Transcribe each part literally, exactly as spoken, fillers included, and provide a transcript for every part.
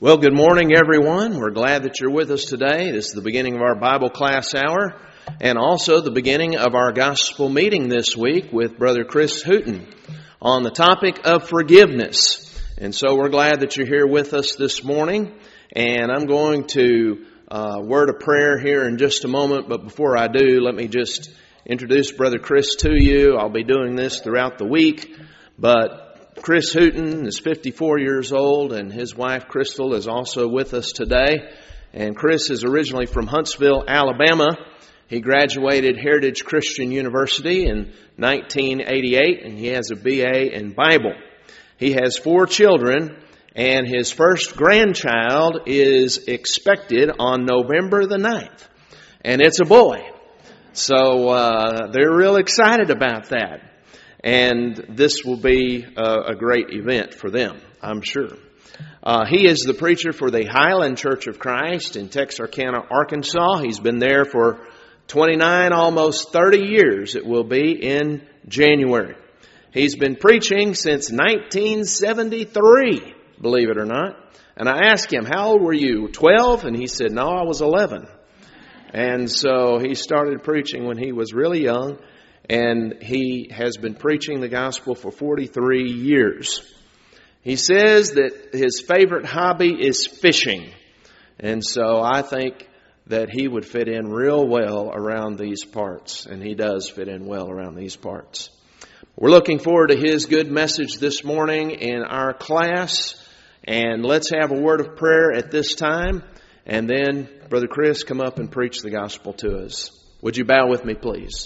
Well, good morning, everyone. We're glad that you're with us today. This is the beginning of our Bible class hour and also the beginning of our gospel meeting this week with Brother Chris Hooten on the topic of forgiveness. And so we're glad that you're here with us this morning. And I'm going to uh, word a prayer here in just a moment. But before I do, let me just introduce Brother Chris to you. I'll be doing this throughout the week. But Chris Hooten is fifty-four years old, and his wife Crystal is also with us today. And Chris is originally from Huntsville, Alabama. He graduated Heritage Christian University in nineteen eighty-eight, and he has a B A in Bible. He has four children, and his first grandchild is expected on November the ninth. And it's a boy. So uh, they're real excited about that. And this will be a, a great event for them, I'm sure. Uh, he is the preacher for the Highland Church of Christ in Texarkana, Arkansas. He's been there for twenty-nine, almost thirty years. It will be in January. He's been preaching since nineteen seventy-three, believe it or not. And I asked him, how old were you, twelve? And he said, no, I was eleven. And so he started preaching when he was really young. And he has been preaching the gospel for forty-three years. He says that his favorite hobby is fishing. And so I think that he would fit in real well around these parts. And he does fit in well around these parts. We're looking forward to his good message this morning in our class. And let's have a word of prayer at this time. And then Brother Chris, come up and preach the gospel to us. Would you bow with me, please?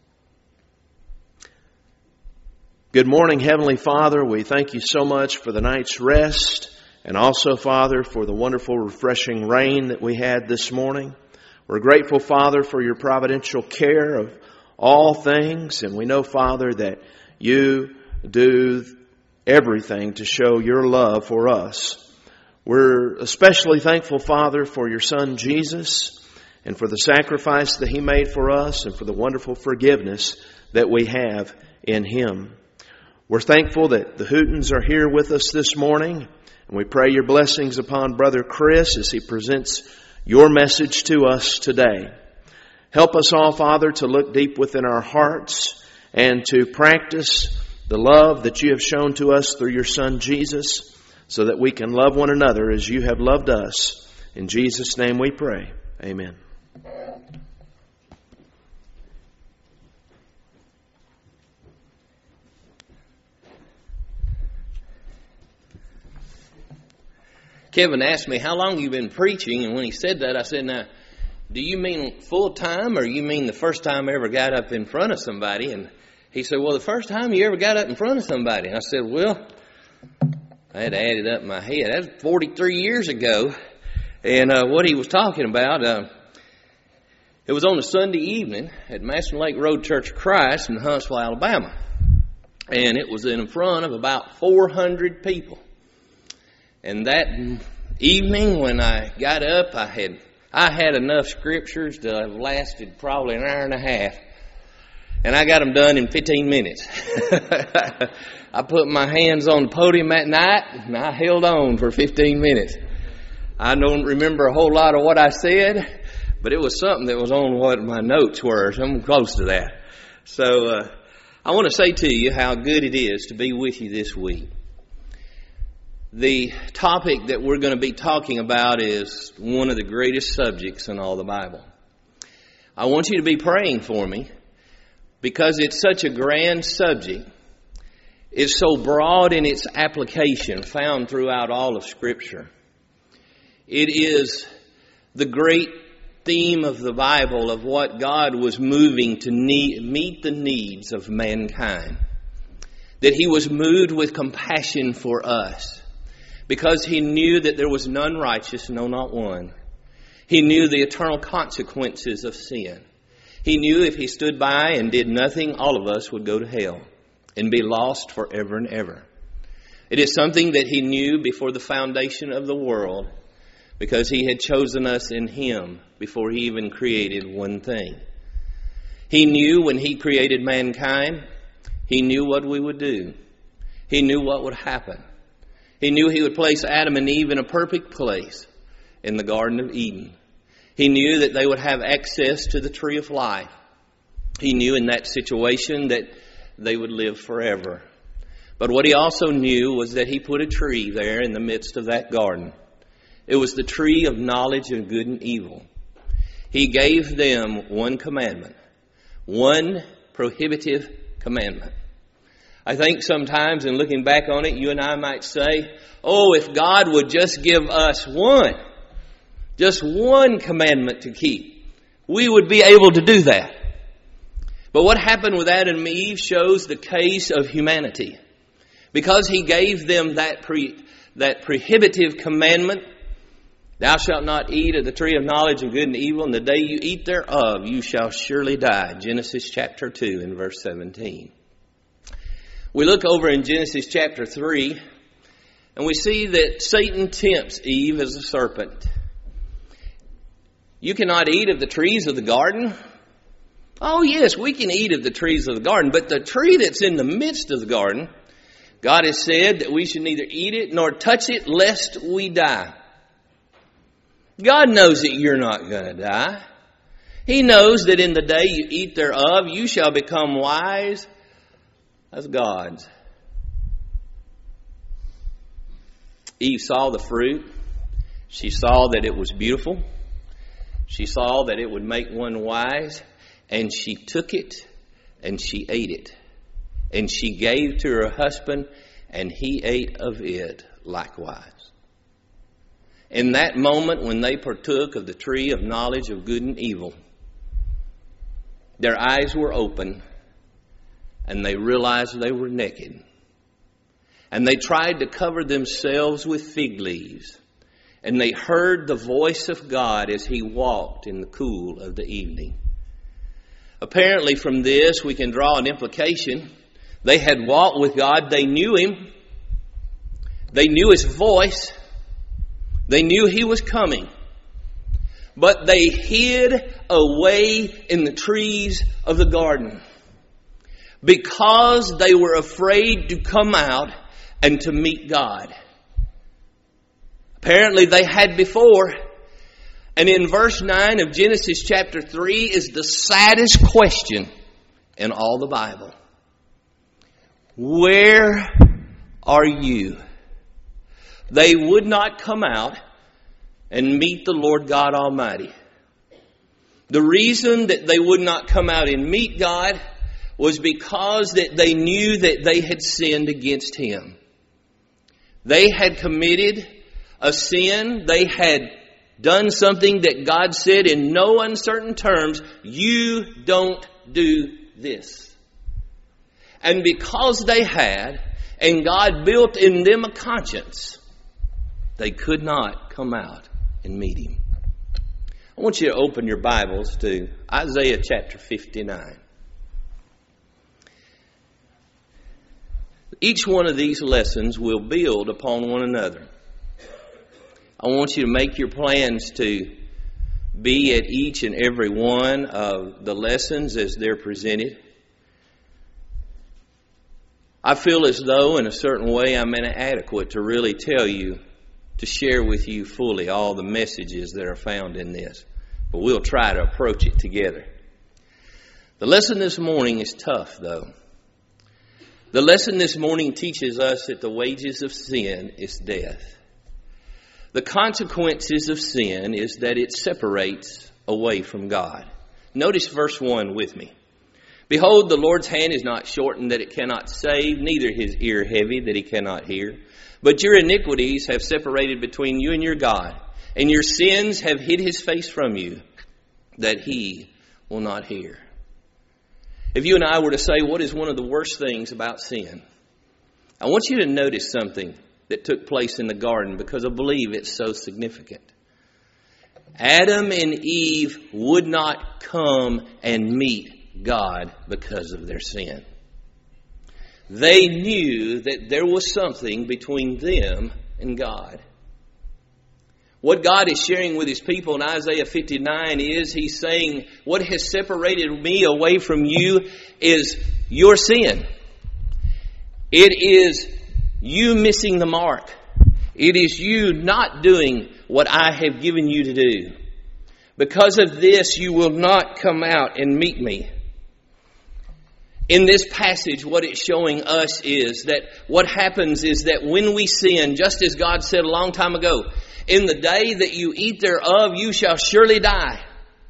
Good morning, Heavenly Father. We thank you so much for the night's rest and also, Father, for the wonderful, refreshing rain that we had this morning. We're grateful, Father, for your providential care of all things. And we know, Father, that you do everything to show your love for us. We're especially thankful, Father, for your Son, Jesus, and for the sacrifice that he made for us and for the wonderful forgiveness that we have in him. We're thankful that the Hootens are here with us this morning, and we pray your blessings upon Brother Chris as he presents your message to us today. Help us all, Father, to look deep within our hearts and to practice the love that you have shown to us through your Son, Jesus, so that we can love one another as you have loved us. In Jesus' name we pray. Amen. Kevin asked me, how long you been preaching? And when he said that, I said, now, do you mean full time or you mean the first time I ever got up in front of somebody? And he said, well, the first time you ever got up in front of somebody. And I said, well, I had to add it up in my head. That was forty-three years ago. And uh, what he was talking about, uh, it was on a Sunday evening at Maston Lake Road Church of Christ in Huntsville, Alabama. And it was in front of about four hundred people. And that evening when I got up, I had I had enough scriptures to have lasted probably an hour and a half. And I got them done in fifteen minutes. I put my hands on the podium that night, and I held on for fifteen minutes. I don't remember a whole lot of what I said, but it was something that was on what my notes were, something close to that. So uh, I want to say to you how good it is to be with you this week. The topic that we're going to be talking about is one of the greatest subjects in all the Bible. I want you to be praying for me because it's such a grand subject. It's so broad in its application, found throughout all of Scripture. It is the great theme of the Bible of what God was moving to need, meet the needs of mankind. That He was moved with compassion for us. Because he knew that there was none righteous, no, not one. He knew the eternal consequences of sin. He knew if he stood by and did nothing, all of us would go to hell and be lost forever and ever. It is something that he knew before the foundation of the world because he had chosen us in him before he even created one thing. He knew when he created mankind, he knew what we would do. He knew what would happen. He knew He would place Adam and Eve in a perfect place in the Garden of Eden. He knew that they would have access to the tree of life. He knew in that situation that they would live forever. But what He also knew was that He put a tree there in the midst of that garden. It was the tree of knowledge of good and evil. He gave them one commandment, one prohibitive commandment. I think sometimes in looking back on it, you and I might say, oh, if God would just give us one, just one commandment to keep, we would be able to do that. But what happened with Adam and Eve shows the case of humanity. Because He gave them that pre, that prohibitive commandment, thou shalt not eat of the tree of knowledge of good and evil, and the day you eat thereof, you shall surely die. Genesis chapter two and verse seventeen. We look over in Genesis chapter three, and we see that Satan tempts Eve as a serpent. You cannot eat of the trees of the garden. Oh yes, we can eat of the trees of the garden, but the tree that's in the midst of the garden, God has said that we should neither eat it nor touch it lest we die. God knows that you're not going to die. He knows that in the day you eat thereof, you shall become wise as gods. Eve saw the fruit. She saw that it was beautiful. She saw that it would make one wise. And she took it and she ate it. And she gave to her husband, and he ate of it likewise. In that moment when they partook of the tree of knowledge of good and evil, their eyes were open and they realized they were naked. And they tried to cover themselves with fig leaves. And they heard the voice of God as He walked in the cool of the evening. Apparently from this we can draw an implication. They had walked with God. They knew Him. They knew His voice. They knew He was coming. But they hid away in the trees of the garden because they were afraid to come out and to meet God. Apparently they had before. And in verse nine of Genesis chapter three is the saddest question in all the Bible. Where are you? They would not come out and meet the Lord God Almighty. The reason that they would not come out and meet God was because that they knew that they had sinned against Him. They had committed a sin. They had done something that God said in no uncertain terms, you don't do this. And because they had, and God built in them a conscience, they could not come out and meet Him. I want you to open your Bibles to Isaiah chapter fifty-nine. Each one of these lessons will build upon one another. I want you to make your plans to be at each and every one of the lessons as they're presented. I feel as though in a certain way I'm inadequate to really tell you, to share with you fully all the messages that are found in this. But we'll try to approach it together. The lesson this morning is tough, though. The lesson this morning teaches us that the wages of sin is death. The consequences of sin is that it separates away from God. Notice verse one with me. Behold, the Lord's hand is not shortened that it cannot save, neither His ear heavy that He cannot hear. But your iniquities have separated between you and your God, and your sins have hid His face from you, that He will not hear. If you and I were to say, what is one of the worst things about sin? I want you to notice something that took place in the garden, because I believe it's so significant. Adam and Eve would not come and meet God because of their sin. They knew that there was something between them and God. What God is sharing with His people in Isaiah fifty-nine is He's saying, what has separated me away from you is your sin. It is you missing the mark. It is you not doing what I have given you to do. Because of this, you will not come out and meet me. In this passage, what it's showing us is that what happens is that when we sin, just as God said a long time ago, in the day that you eat thereof, you shall surely die.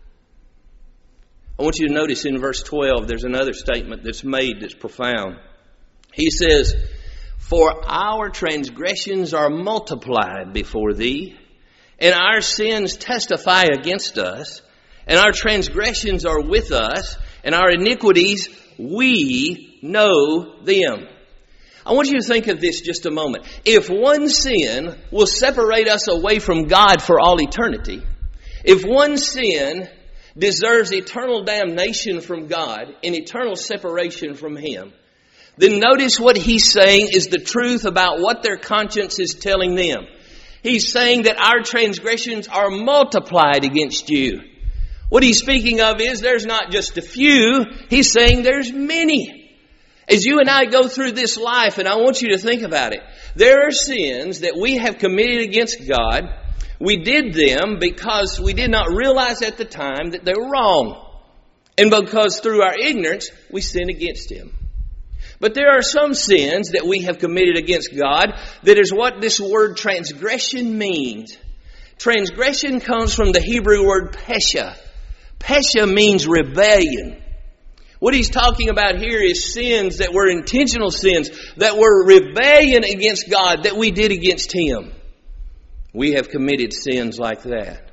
I want you to notice in verse twelve, there's another statement that's made that's profound. He says, for our transgressions are multiplied before thee, and our sins testify against us, and our transgressions are with us, and our iniquities, we know them. I want you to think of this just a moment. If one sin will separate us away from God for all eternity, if one sin deserves eternal damnation from God and eternal separation from Him, then notice what he's saying is the truth about what their conscience is telling them. He's saying that our transgressions are multiplied against you. What he's speaking of is there's not just a few. He's saying there's many. As you and I go through this life, and I want you to think about it, there are sins that we have committed against God. We did them because we did not realize at the time that they were wrong. And because through our ignorance, we sin against Him. But there are some sins that we have committed against God that is what this word transgression means. Transgression comes from the Hebrew word pesha. Pesha means rebellion. What he's talking about here is sins that were intentional sins, that were rebellion against God, that we did against Him. We have committed sins like that.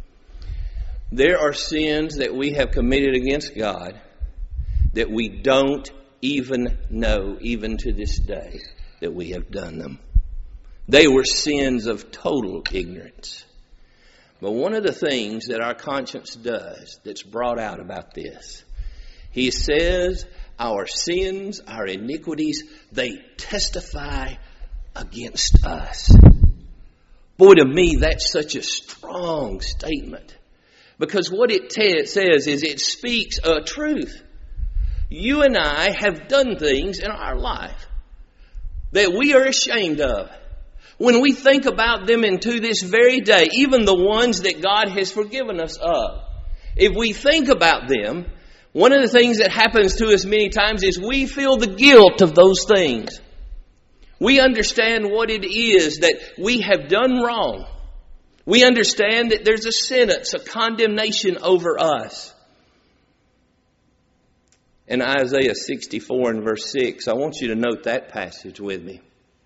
There are sins that we have committed against God that we don't even know, even to this day, that we have done them. They were sins of total ignorance. But one of the things that our conscience does that's brought out about this, he says our sins, our iniquities, they testify against us. Boy, to me, that's such a strong statement. Because what it te- says is it speaks a truth. You and I have done things in our life that we are ashamed of. When we think about them into this very day, even the ones that God has forgiven us of, if we think about them, one of the things that happens to us many times is we feel the guilt of those things. We understand what it is that we have done wrong. We understand that there's a sentence, a condemnation over us. In Isaiah sixty-four and verse six, I want you to note that passage with me.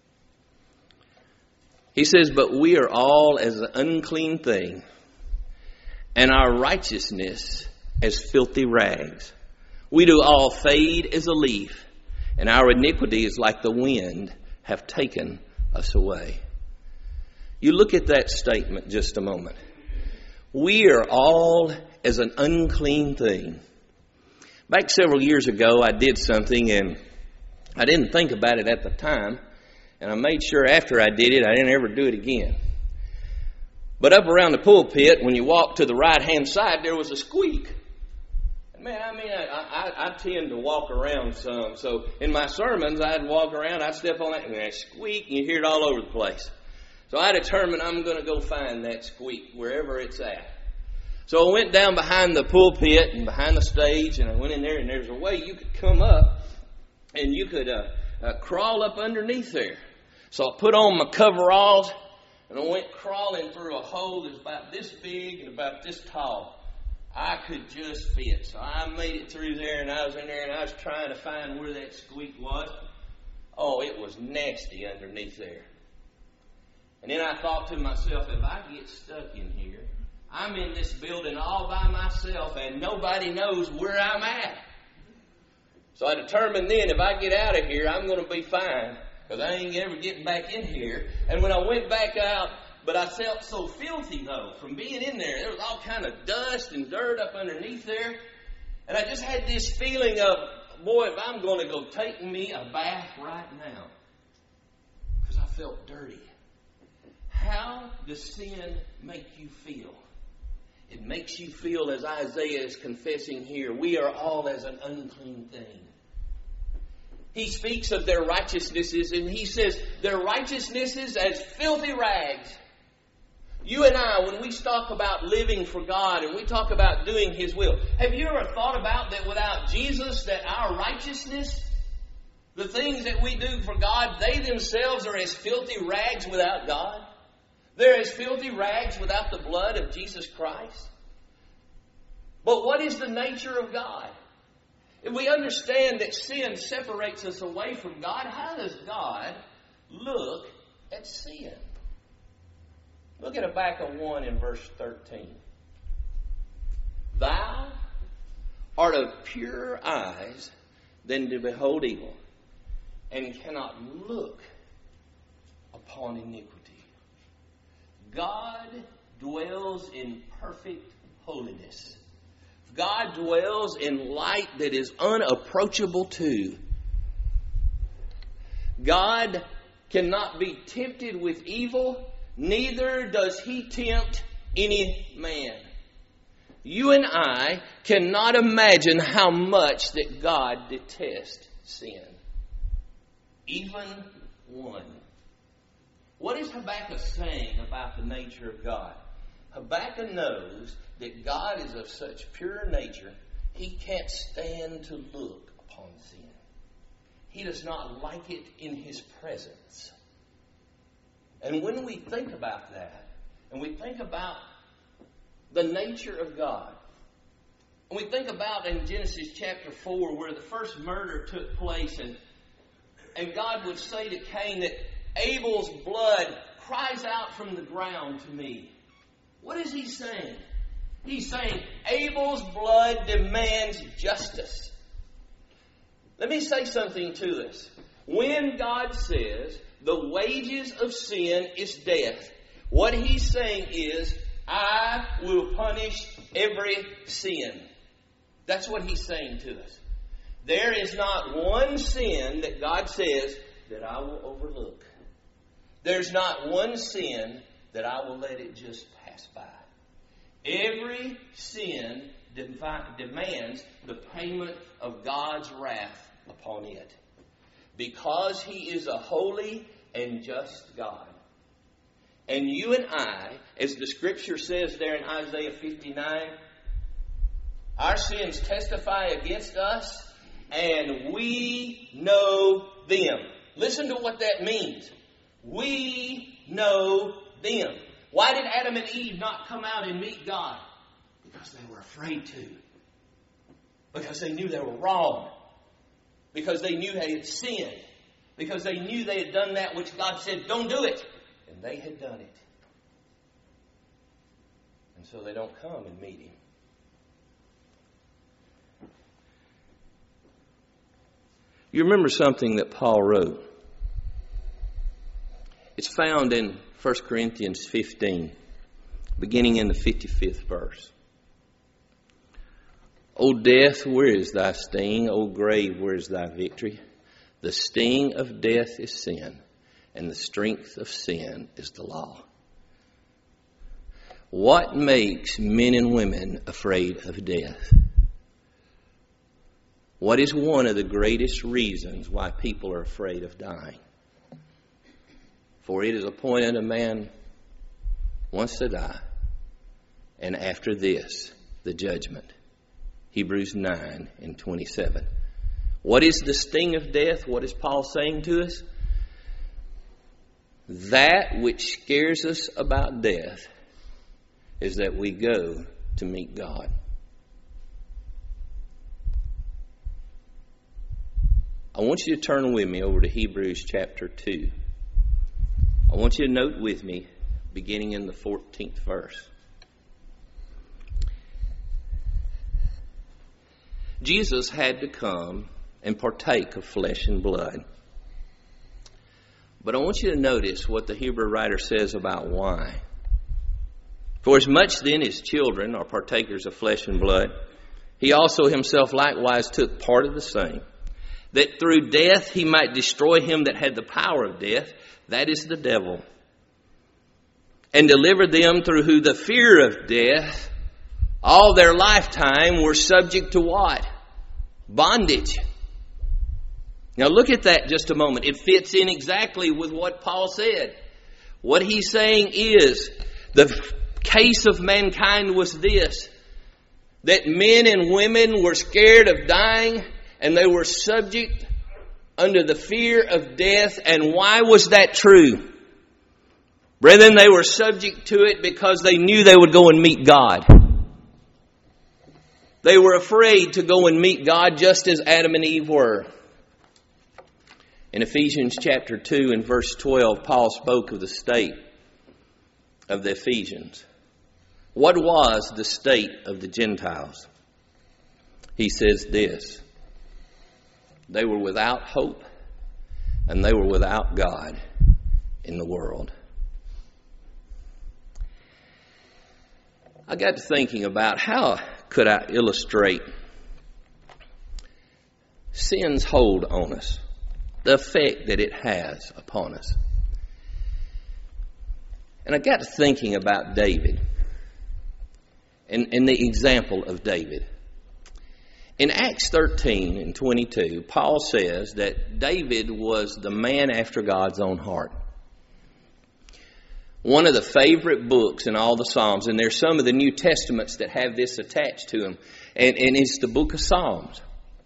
He says, but we are all as an unclean thing, and our righteousness as filthy rags. We do all fade as a leaf, and our iniquities like the wind have taken us away. You look at that statement just a moment. We are all as an unclean thing. Back several years ago, I did something, and I didn't think about it at the time. And I made sure after I did it, I didn't ever do it again. But up around the pulpit, when you walk to the right-hand side, there was a squeak. And man, I mean, I, I, I tend to walk around some. So in my sermons, I'd walk around, I'd step on that, and that squeak, and you hear it all over the place. So I determined I'm going to go find that squeak wherever it's at. So I went down behind the pulpit and behind the stage, and I went in there, and there's a way you could come up, and you could uh, uh, crawl up underneath there. So I put on my coveralls, and I went crawling through a hole that's about this big and about this tall. I could just fit. So I made it through there, and I was in there, and I was trying to find where that squeak was. Oh, it was nasty underneath there. And then I thought to myself, if I get stuck in here, I'm in this building all by myself, and nobody knows where I'm at. So I determined then, if I get out of here, I'm going to be fine. Because I ain't ever getting back in here. And when I went back out, but I felt so filthy, though, from being in there. There was all kind of dust and dirt up underneath there. And I just had this feeling of, boy, if I'm going to go take me a bath right now. Because I felt dirty. How does sin make you feel? It makes you feel, as Isaiah is confessing here, we are all as an unclean thing. He speaks of their righteousnesses, and he says their righteousnesses as filthy rags. You and I, when we talk about living for God and we talk about doing His will, have you ever thought about that without Jesus, that our righteousness, the things that we do for God, they themselves are as filthy rags without God? They're as filthy rags without the blood of Jesus Christ. But what is the nature of God? If we understand that sin separates us away from God, how does God look at sin? Look at Habakkuk one in verse thirteen. Thou art of purer eyes than to behold evil, and cannot look upon iniquity. God dwells in perfect holiness. God dwells in light that is unapproachable to. God cannot be tempted with evil, neither does He tempt any man. You and I cannot imagine how much that God detests sin. Even one. What is Habakkuk saying about the nature of God? Habakkuk knows that God is of such pure nature, he can't stand to look upon sin. He does not like it in His presence. And when we think about that, and we think about the nature of God, and we think about in Genesis chapter four where the first murder took place, and, and God would say to Cain that Abel's blood cries out from the ground to me. What is He saying? He's saying Abel's blood demands justice. Let me say something to us. When God says the wages of sin is death, what He's saying is, I will punish every sin. That's what He's saying to us. There is not one sin that God says that I will overlook. There's not one sin that I will let it just pass by. Every sin demands the payment of God's wrath upon it. Because He is a holy and just God. And you and I, as the Scripture says there in Isaiah fifty-nine, our sins testify against us, and we know them. Listen to what that means. We know them. Why did Adam and Eve not come out and meet God? Because they were afraid to. Because they knew they were wrong. Because they knew they had sinned. Because they knew they had done that which God said, don't do it. And they had done it. And so they don't come and meet Him. You remember something that Paul wrote? It's found in First Corinthians fifteen, beginning in the fifty-fifth verse. O death, where is thy sting? O grave, where is thy victory? The sting of death is sin, and the strength of sin is the law. What makes men and women afraid of death? What is one of the greatest reasons why people are afraid of dying? For it is appointed a man once to die, and after this, the judgment. Hebrews nine and twenty-seven. What is the sting of death? What is Paul saying to us? That which scares us about death is that we go to meet God. I want you to turn with me over to Hebrews chapter two. I want you to note with me, beginning in the fourteenth verse. Jesus had to come and partake of flesh and blood. But I want you to notice what the Hebrew writer says about why. For as much then as children are partakers of flesh and blood, He also Himself likewise took part of the same, that through death He might destroy him that had the power of death, that is the devil, and deliver them through who the fear of death all their lifetime were subject to what? Bondage. Now look at that just a moment. It fits in exactly with what Paul said. What he's saying is, the case of mankind was this, that men and women were scared of dying and they were subject under the fear of death. And why was that true? Brethren, they were subject to it because they knew they would go and meet God. They were afraid to go and meet God just as Adam and Eve were. In Ephesians chapter two and verse twelve, Paul spoke of the state of the Ephesians. What was the state of the Gentiles? He says this: they were without hope and they were without God in the world. I got to thinking about how could I illustrate sin's hold on us, the effect that it has upon us. And I got to thinking about David and, and the example of David. In Acts thirteen and twenty-two, Paul says that David was the man after God's own heart. One of the favorite books in all the Psalms, and there's some of the New Testaments that have this attached to them, and, and it's the book of Psalms.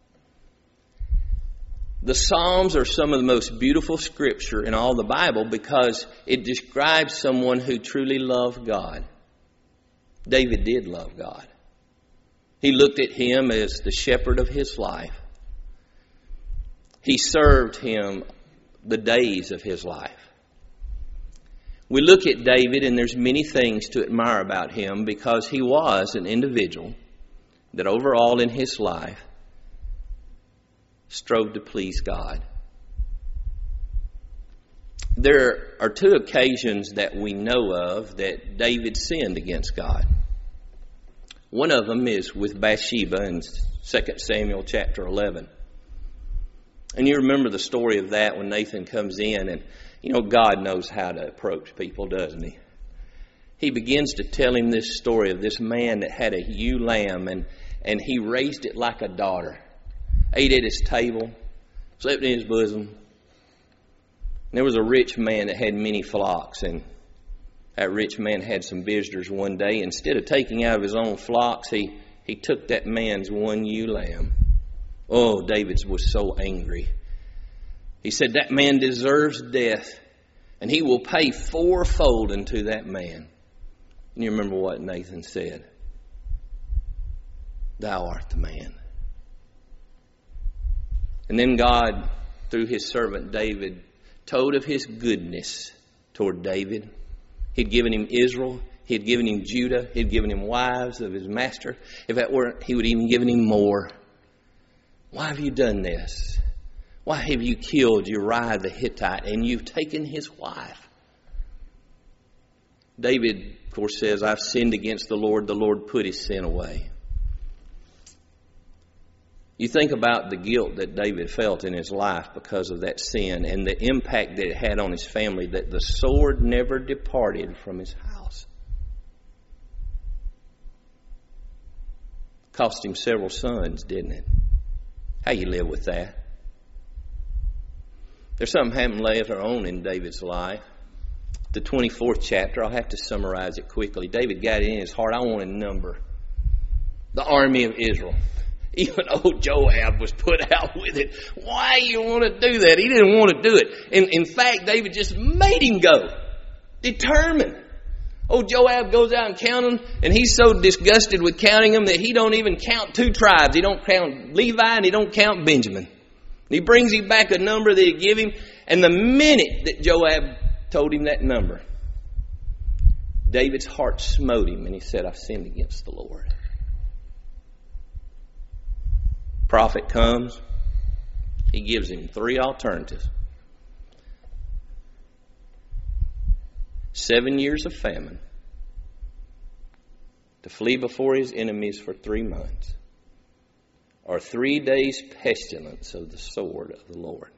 The Psalms are some of the most beautiful scripture in all the Bible because it describes someone who truly loved God. David did love God. He looked at Him as the shepherd of his life. He served Him the days of his life. We look at David and there's many things to admire about him because he was an individual that overall in his life strove to please God. There are two occasions that we know of that David sinned against God. One of them is with Bathsheba in Second Samuel chapter eleven. And you remember the story of that when Nathan comes in, and you know God knows how to approach people, doesn't He? He begins to tell him this story of this man that had a ewe lamb, and, and he raised it like a daughter. Ate at his table, slept in his bosom. And there was a rich man that had many flocks, and that rich man had some visitors one day. Instead of taking out of his own flocks, he, he took that man's one ewe lamb. Oh, David was so angry. He said, that man deserves death, and he will pay fourfold unto that man. And you remember what Nathan said? Thou art the man. And then God, through His servant David, told of His goodness toward David. He'd given him Israel. He had given him Judah. He had given him wives of his master. If that weren't, He would even given him more. Why have you done this? Why have you killed Uriah the Hittite and you've taken his wife? David, of course, says, I've sinned against the Lord. The Lord put his sin away. You think about the guilt that David felt in his life because of that sin and the impact that it had on his family, that the sword never departed from his house. Cost him several sons, didn't it? How you live with that? There's something happened later on in David's life. The twenty-fourth chapter, I'll have to summarize it quickly. David got it in his heart, I want to number the army of Israel. Even old Joab was put out with it. Why you want to do that? He didn't want to do it. In, in fact, David just made him go. Determined. Old Joab goes out and counts them, and he's so disgusted with counting them that he don't even count two tribes. He don't count Levi and he don't count Benjamin. He brings him back a number that he give him, and the minute that Joab told him that number, David's heart smote him, and he said, I've sinned against the Lord. Prophet comes. He gives him three alternatives. Seven years of famine, to flee before his enemies for three months, or three days pestilence of the sword of the Lord.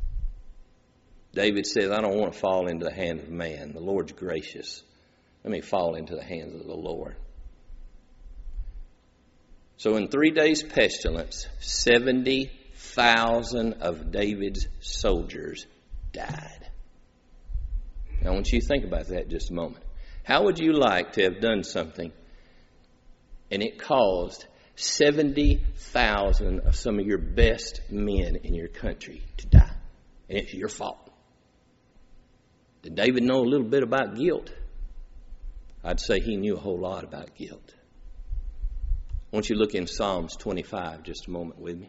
David says, I don't want to fall into the hand of man. The Lord's gracious. Let me fall into the hands of the Lord. So in three days pestilence, seventy thousand of David's soldiers died. Now I want you to think about that just a moment. How would you like to have done something and it caused seventy thousand of some of your best men in your country to die? And it's your fault. Did David know a little bit about guilt? I'd say he knew a whole lot about guilt. I want you to look in Psalms twenty-five just a moment with me.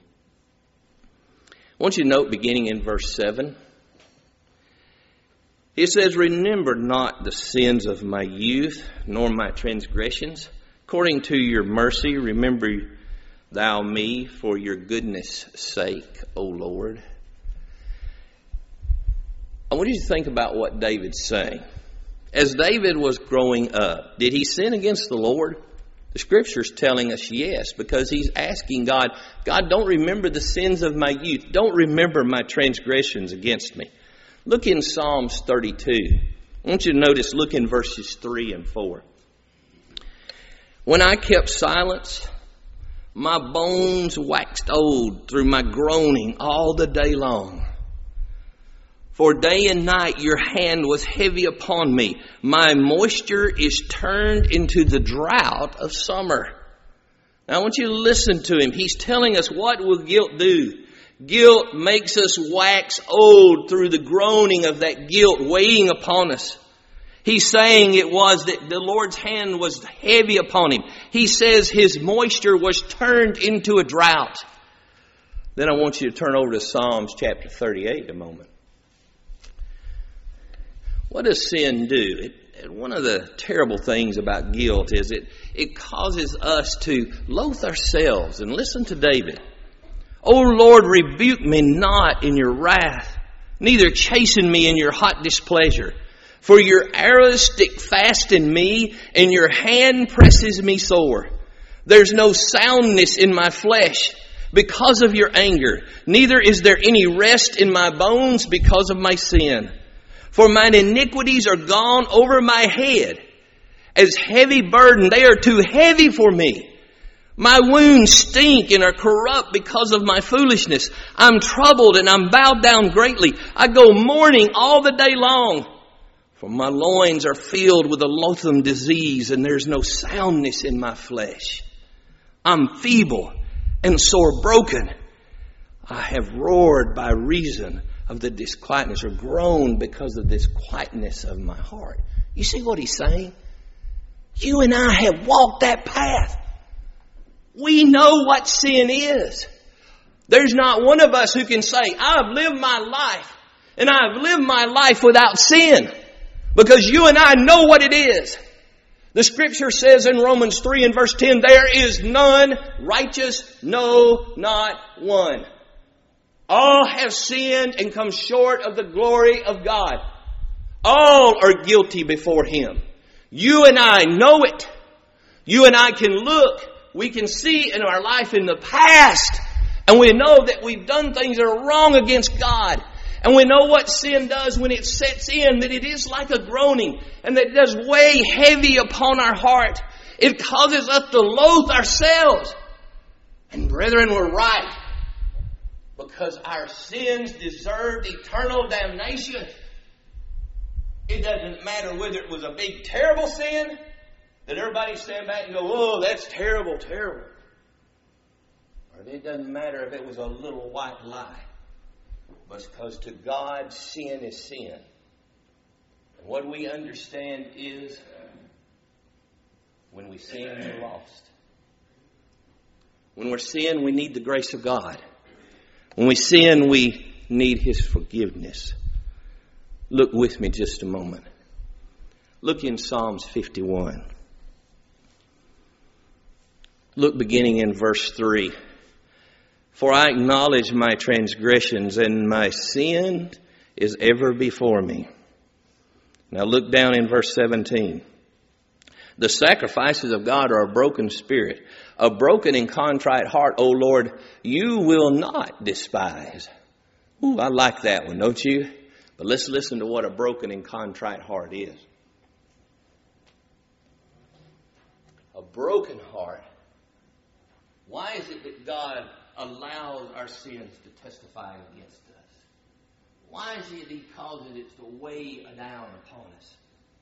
I want you to note beginning in verse seven. It says, "Remember not the sins of my youth, nor my transgressions. According to your mercy, remember thou me for your goodness' sake, O Lord." I want you to think about what David's saying. As David was growing up, did he sin against the Lord? The Scripture's telling us yes, because he's asking God, God, don't remember the sins of my youth. Don't remember my transgressions against me. Look in Psalms thirty-two. I want you to notice, look in verses three and four. "When I kept silence, my bones waxed old through my groaning all the day long. For day and night your hand was heavy upon me. My moisture is turned into the drought of summer." Now I want you to listen to him. He's telling us, what will guilt do? Guilt makes us wax old through the groaning of that guilt weighing upon us. He's saying it was that the Lord's hand was heavy upon him. He says his moisture was turned into a drought. Then I want you to turn over to Psalms chapter thirty-eight a moment. What does sin do? It, one of the terrible things about guilt is it, it causes us to loathe ourselves. And listen to David. "O Lord, rebuke me not in your wrath, neither chasten me in your hot displeasure. For your arrows stick fast in me, and your hand presses me sore. There's no soundness in my flesh because of your anger, neither is there any rest in my bones because of my sin. For mine iniquities are gone over my head. As heavy burden, they are too heavy for me. My wounds stink and are corrupt because of my foolishness. I'm troubled and I'm bowed down greatly. I go mourning all the day long. For my loins are filled with a loathsome disease, and there's no soundness in my flesh. I'm feeble and sore broken. I have roared by reason of the disquietness, or groaned because of this quietness of my heart." You see what he's saying? You and I have walked that path. We know what sin is. There's not one of us who can say, I've lived my life, and I've lived my life without sin. Because you and I know what it is. The Scripture says in Romans three and verse ten, "There is none righteous, no, not one. All have sinned and come short of the glory of God." All are guilty before Him. You and I know it. You and I can look. We can see in our life in the past. And we know that we've done things that are wrong against God. And we know what sin does when it sets in, that it is like a groaning, and that it does weigh heavy upon our heart. It causes us to loathe ourselves. And brethren, we're right. Because our sins deserved eternal damnation. It doesn't matter whether it was a big, terrible sin, that everybody stand back and go, "Oh, that's terrible, terrible." Or it doesn't matter if it was a little white lie. Because to God, sin is sin. And what we understand is, when we sin, we're lost. When we're sin, we need the grace of God. When we sin, we need His forgiveness. Look with me just a moment. Look in Psalms fifty-one. Look beginning in verse three. "For I acknowledge my transgressions, and my sin is ever before me." Now look down in verse seventeen. "The sacrifices of God are a broken spirit, a broken and contrite heart, O Lord, you will not despise." Ooh, I like that one, don't you? But let's listen to what a broken and contrite heart is. A broken heart. Why is it that God allows our sins to testify against us? Why is it He causes it to weigh down upon us?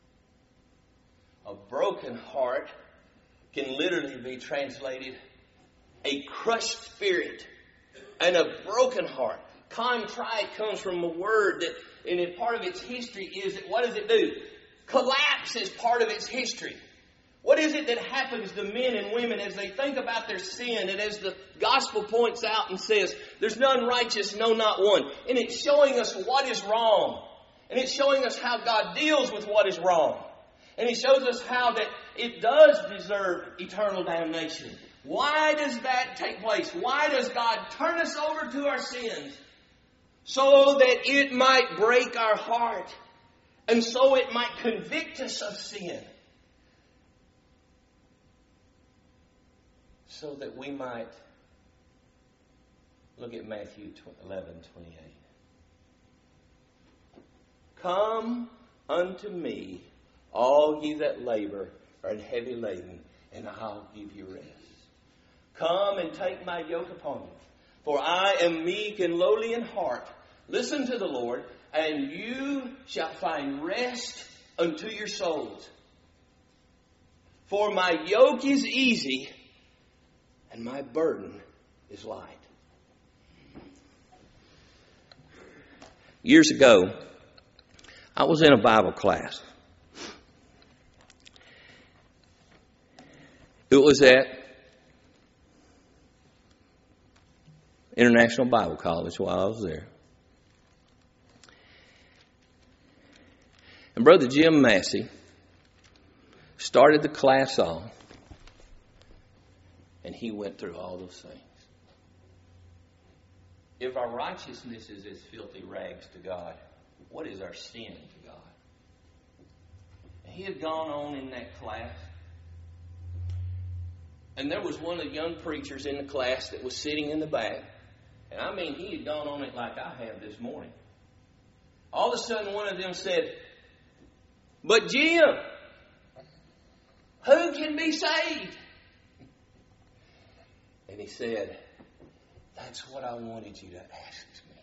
A broken heart can literally be translated a crushed spirit and a broken heart. Contrite comes from a word that, and in part of its history is that what does it do? Collapse is part of its history. What is it that happens to men and women as they think about their sin, and as the gospel points out and says, there's none righteous, no, not one. And it's showing us what is wrong. And it's showing us how God deals with what is wrong. And He shows us how that it does deserve eternal damnation. Why does that take place? Why does God turn us over to our sins? So that it might break our heart. And so it might convict us of sin. So that we might look at Matthew eleven twenty-eight. Come unto me, all ye that labor are heavy laden, and I'll give you rest. Come and take my yoke upon you, for I am meek and lowly in heart. Listen to the Lord, and you shall find rest unto your souls. For my yoke is easy, and my burden is light. Years ago, I was in a Bible class. It was at International Bible College while I was there. And Brother Jim Massey started the class off, and he went through all those things. If our righteousness is as filthy rags to God, what is our sin to God? And he had gone on in that class. And there was one of the young preachers in the class that was sitting in the back. And I mean, he had gone on it like I have this morning. All of a sudden, one of them said, "But Jim, who can be saved?" And he said, "That's what I wanted you to ask me."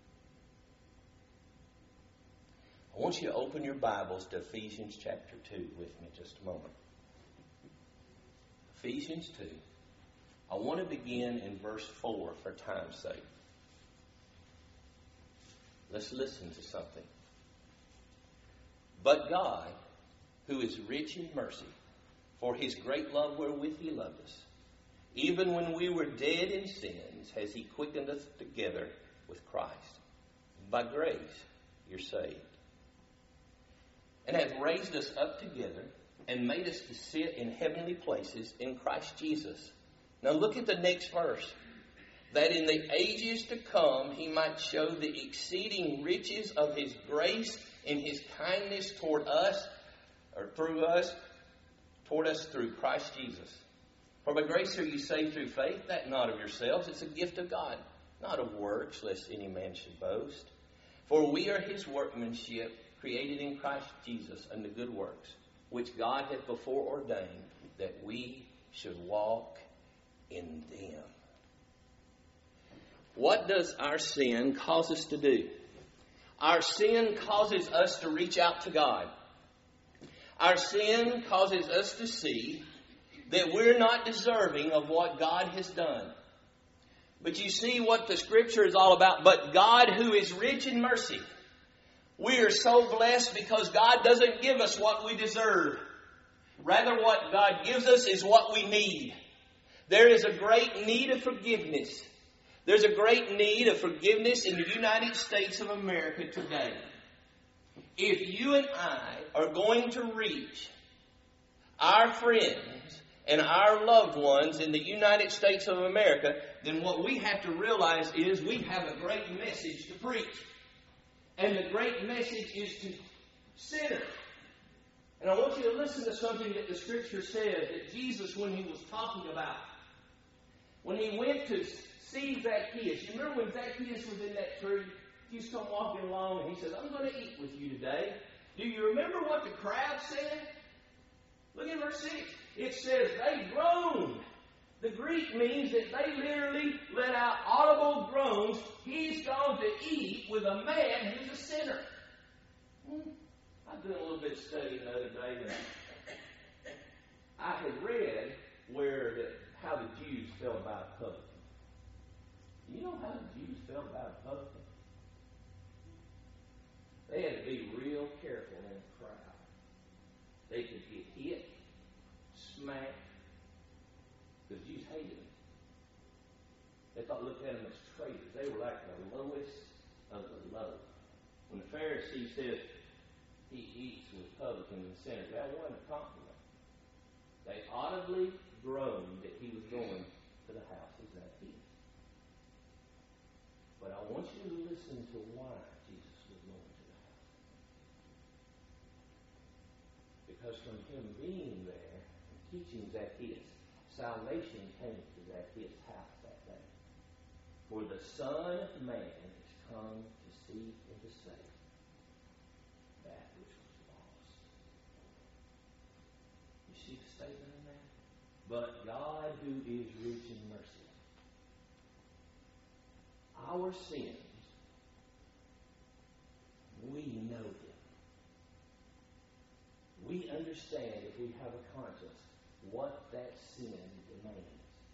I want you to open your Bibles to Ephesians chapter two with me just a moment. Ephesians two. I want to begin in verse four for time's sake. Let's listen to something. But God, who is rich in mercy, for His great love wherewith He loved us, even when we were dead in sins, has He quickened us together with Christ. By grace you're saved. And hath raised us up together and made us to sit in heavenly places in Christ Jesus. Now look at the next verse. That in the ages to come He might show the exceeding riches of His grace in His kindness toward us, or through us, toward us through Christ Jesus. For by grace are you saved through faith, that not of yourselves, it's a gift of God, not of works, lest any man should boast. For we are His workmanship, created in Christ Jesus unto good works, which God hath before ordained that we should walk in them. What does our sin cause us to do? Our sin causes us to reach out to God. Our sin causes us to see that we're not deserving of what God has done. But you see what the Scripture is all about. But God, who is rich in mercy. We are so blessed because God doesn't give us what we deserve. Rather, what God gives us is what we need. There is a great need of forgiveness. There's a great need of forgiveness in the United States of America today. If you and I are going to reach our friends and our loved ones in the United States of America, then what we have to realize is we have a great message to preach. And the great message is to sinners. And I want you to listen to something that the Scripture says that Jesus, when He was talking about, when He went to see Zacchaeus. You remember when Zacchaeus was in that tree? He's come walking along and he says, "I'm going to eat with you today." Do you remember what the crowd said? Look at verse six. It says, they groaned. The Greek means that they literally let out audible groans. He's gone to eat with a man who's a sinner. Hmm. I was doing a little bit of study the other day, and I had read where the, how the Jews felt about a publican. Do you know how the Jews felt about a publican? They had to be real careful in the crowd. They could get hit, smacked, because Jews hated them. They thought, looked at them as traitors. They were like the lowest of the low. When the Pharisee says he eats with publicans and sinners, that wasn't a compliment. They audibly groaned that he was going to the house of Zacchaeus. But I want you to listen to why Jesus was going to the house. Because from him being there and teaching Zacchaeus, salvation came to Zacchaeus' house that day. For the Son of Man is come to seek and to save that which was lost. You see the statement in that? But God, who is rich in mercy, our sins, we know them. We understand, if we have a conscience, what that sin demands.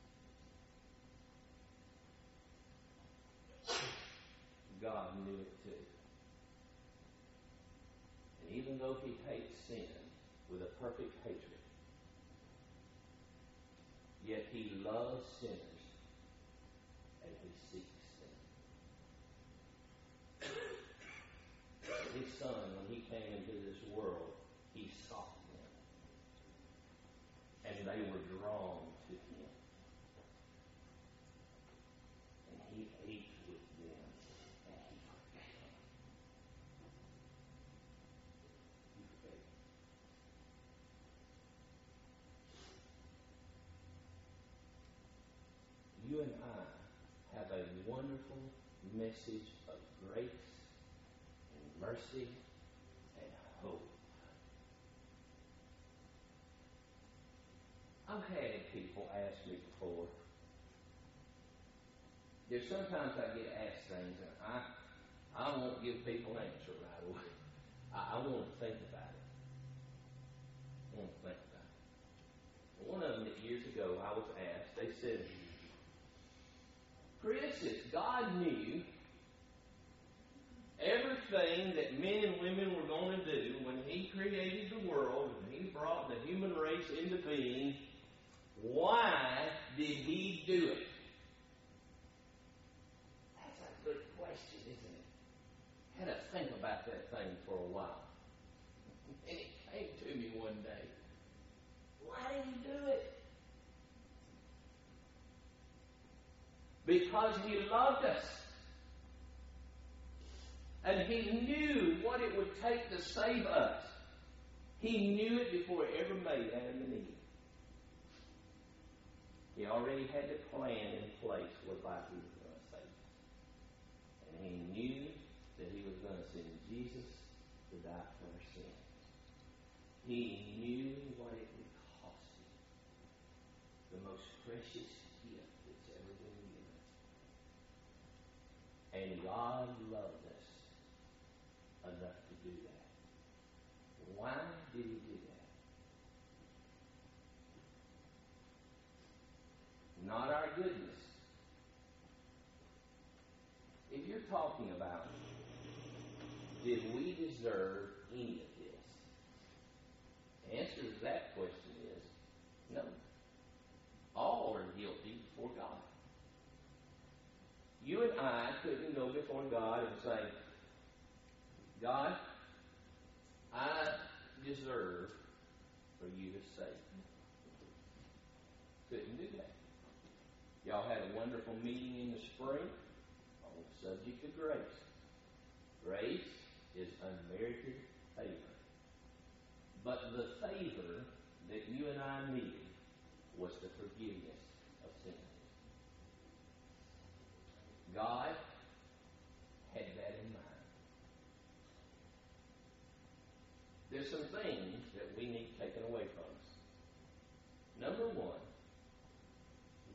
God knew it too. And even though he hates sin with a perfect hatred, yet he loves sinners and he seeks them. His Son, when he came into this world, he sought them. And they were drawn to him. And he ate with them. And he forgave them. He forgave them. You and I have a wonderful message of grace and mercy and hope. I've had people ask me before. There's sometimes I get asked things and I I won't give people an answer right away. I, I want to think about it. I want to think about it. One of them that years ago I was asked, they said, Chris, if God knew everything that men and women were going to do when he created the world, when he brought the human race into being, why did he do it? That's a good question, isn't it? I had to think about that thing for a while. And it came to me one day. Why did he do it? Because he loved us. And he knew what it would take to save us. He knew it before he ever made Adam and Eve. He already had the plan in place whereby he was going to save us. And he knew that he was going to send Jesus to die for our sins. He knew what it would cost him. The most precious gift that's ever been given. And God loved us enough to do that. Why did he do that? Not our goodness. If you're talking about, did we deserve any of this? The answer to that question is no. All are guilty before God. You and I couldn't go before God and say, God, I deserve for you to save me. Couldn't do that. Y'all had a wonderful meeting in the spring on the subject of grace. Grace is unmerited favor. But the favor that you and I needed was the forgiveness of sins. God had that in mind. There's some things that we need taken away from us. Number one,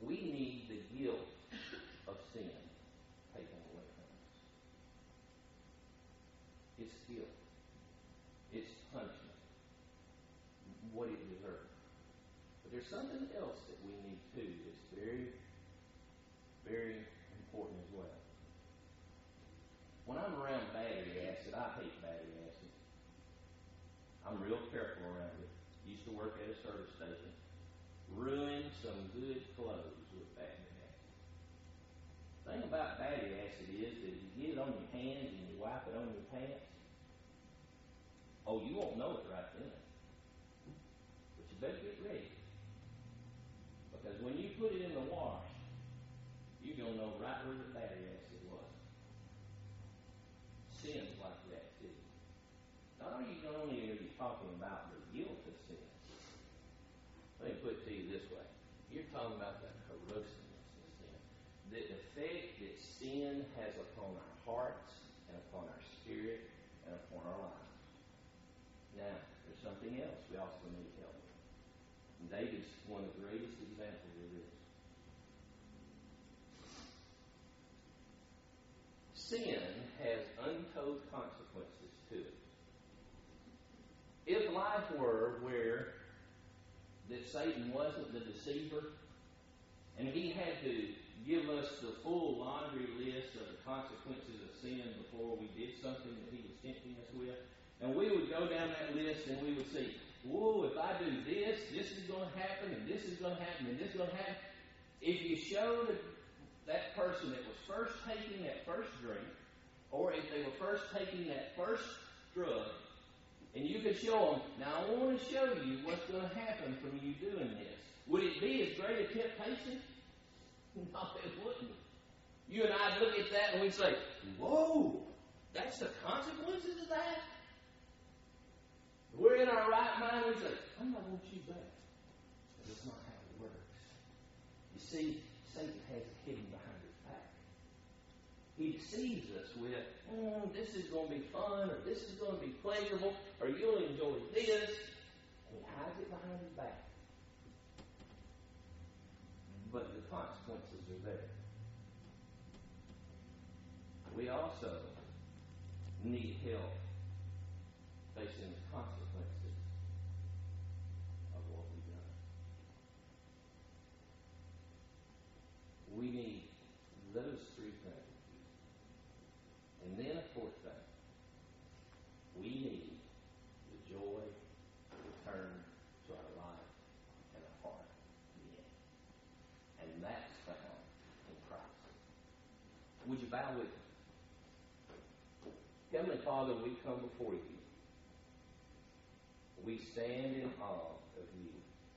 It's guilt. It's punishment. What it deserves. But there's something else that we need too that's very, very important as well. When I'm around battery acid, I hate battery acid. I'm real careful around it. Used to work at a service station. Ruined some good clothes with battery acid. The thing about battery acid is that if you get it on your hands and you wipe it on your pants, oh, you won't know it right then. But you better get ready. Because when you put it in the wash, you're going to know right where the battery acid was. Sin's like that too. Not only only are you talking about the guilt of sin, let me put it to you this way. You're talking about the corrosiveness of sin. The effect that sin has upon our hearts and upon our spirit and upon our lives. Now, there's something else we also need help with. And David's one of the greatest examples of this. Sin has untold consequences to it. If life were where that Satan wasn't the deceiver, and he had to give us the full laundry list of the consequences of sin before we did something that he was tempting us with, and we would go down that list and we would see, whoa, if I do this, this is going to happen, and this is going to happen, and this is going to happen. If you showed that person that was first taking that first drink, or if they were first taking that first drug, and you could show them, now I want to show you what's going to happen from you doing this. Would it be as great a temptation? No, it wouldn't. You and I look at that and we say, whoa, that's the consequences of that? We're in our right mind and we say, I'm not going to choose that. But it's not how it works. You see, Satan has it hidden behind his back. He deceives us with, mm, this is going to be fun, or this is going to be pleasurable, or you'll enjoy this. And he hides it behind his back. But the consequences are there. We also need help facing the consequences of what we've done. We need those three things. And then a fourth thing. We need the joy to return to our life and our heart again. And that's found in Christ. Would you bow with me? Heavenly Father, we come before you. We stand in awe of you.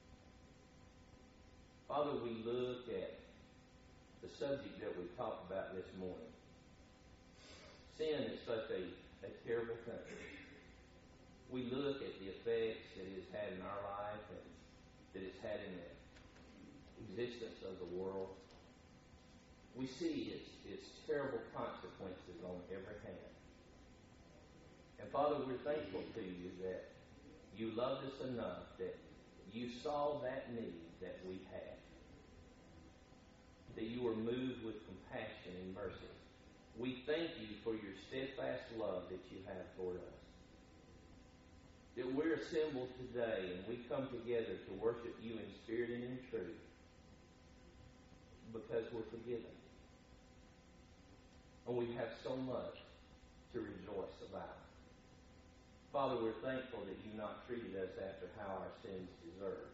Father, we look at the subject that we talked about this morning. Sin is such a, a terrible thing. We look at the effects that it's had in our life and that it's had in the existence of the world. We see its, its terrible consequences on every hand. And Father, we're thankful to you that you loved us enough that you saw that need that we had. That you were moved with compassion and mercy. We thank you for your steadfast love that you have toward us. That we're assembled today and we come together to worship you in spirit and in truth because we're forgiven. And we have so much to rejoice about. Father, we're thankful that you've not treated us after how our sins deserve.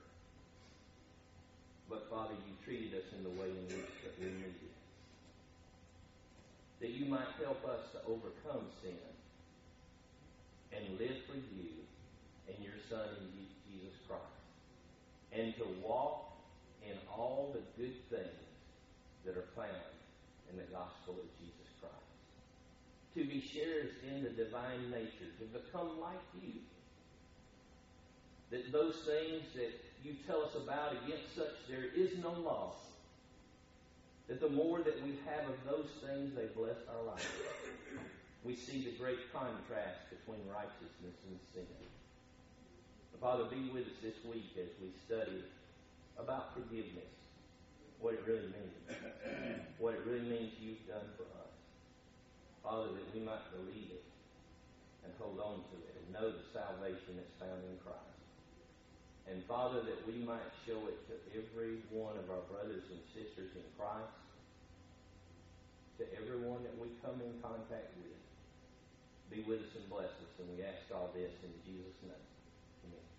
But Father, you treated us in the way in which that we needed. That you might help us to overcome sin and live for you and your Son, in Jesus Christ. And to walk in all the good things that are found in the gospel of Jesus Christ. To be sharers in the divine nature, to become like you. That those things that you tell us about, against such there is no law. That the more that we have of those things, they bless our lives. We see the great contrast between righteousness and sin. Father, be with us this week as we study about forgiveness. What it really means. What it really means you've done for us. Father, that we might believe it and and hold on to it and know the salvation that's found in Christ. And Father, that we might show it to every one of our brothers and sisters in Christ, to everyone that we come in contact with. Be with us and bless us, and we ask all this in Jesus' name. Amen.